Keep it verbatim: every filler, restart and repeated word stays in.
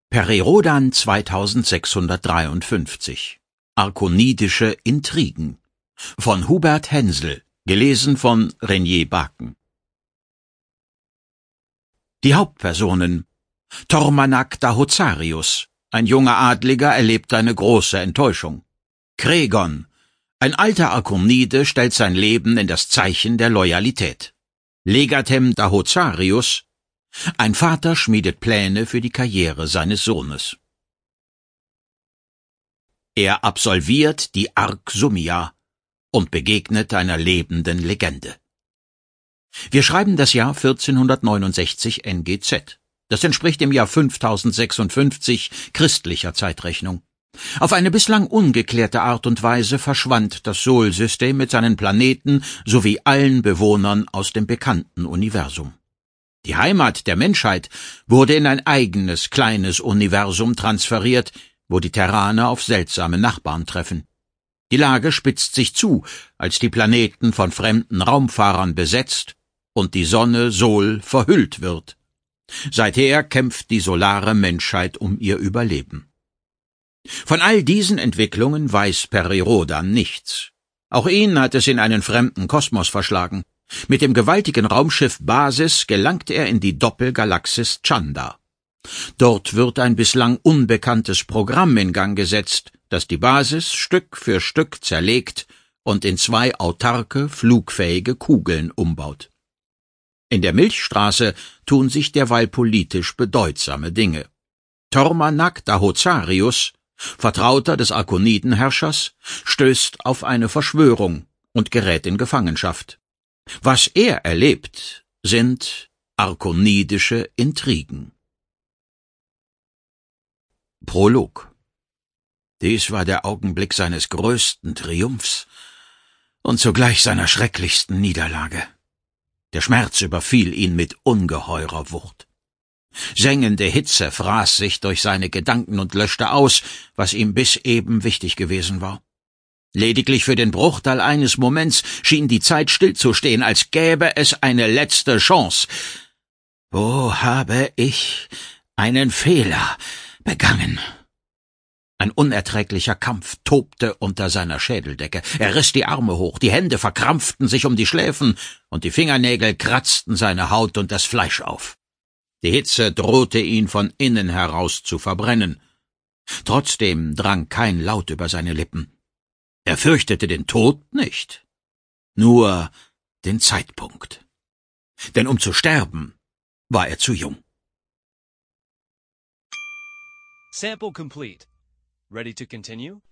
Perirodan zweitausendsechshundertdreiundfünfzig. Arkonidische Intrigen von Hubert Hensel, gelesen von Renier Baken. Die Hauptpersonen: Tormanak Dahozarius, ein junger Adliger, erlebt eine große Enttäuschung. Kregon, ein alter Arkonide, stellt sein Leben in das Zeichen der Loyalität. Legathem Dahozarius, ein Vater, schmiedet Pläne für die Karriere seines Sohnes. Er absolviert die Arc Sumia und begegnet einer lebenden Legende. Wir schreiben das Jahr vierzehnhundertneunundsechzig N G Z. Das entspricht dem Jahr fünftausendsechsundfünfzig christlicher Zeitrechnung. Auf eine bislang ungeklärte Art und Weise verschwand das Sol-System mit seinen Planeten sowie allen Bewohnern aus dem bekannten Universum. Die Heimat der Menschheit wurde in ein eigenes kleines Universum transferiert, wo die Terraner auf seltsame Nachbarn treffen. Die Lage spitzt sich zu, als die Planeten von fremden Raumfahrern besetzt und die Sonne Sol verhüllt wird. Seither kämpft die solare Menschheit um ihr Überleben. Von all diesen Entwicklungen weiß Perirodan nichts. Auch ihn hat es in einen fremden Kosmos verschlagen. Mit dem gewaltigen Raumschiff Basis gelangt er in die Doppelgalaxis Chanda. Dort wird ein bislang unbekanntes Programm in Gang gesetzt, das die Basis Stück für Stück zerlegt und in zwei autarke, flugfähige Kugeln umbaut. In der Milchstraße tun sich derweil politisch bedeutsame Dinge. Tormanak Dahozarius, Vertrauter des Arkonidenherrschers, stößt auf eine Verschwörung und gerät in Gefangenschaft. Was er erlebt, sind arkonidische Intrigen. Prolog. Dies war der Augenblick seines größten Triumphs und zugleich seiner schrecklichsten Niederlage. Der Schmerz überfiel ihn mit ungeheurer Wucht. Sengende Hitze fraß sich durch seine Gedanken und löschte aus, was ihm bis eben wichtig gewesen war. Lediglich für den Bruchteil eines Moments schien die Zeit stillzustehen, als gäbe es eine letzte Chance. Wo habe ich einen Fehler begangen? Ein unerträglicher Kampf tobte unter seiner Schädeldecke. Er riss die Arme hoch, die Hände verkrampften sich um die Schläfen, und die Fingernägel kratzten seine Haut und das Fleisch auf. Die Hitze drohte ihn von innen heraus zu verbrennen. Trotzdem drang kein Laut über seine Lippen. Er fürchtete den Tod nicht, nur den Zeitpunkt. Denn um zu sterben, war er zu jung. Sample complete. Ready to continue?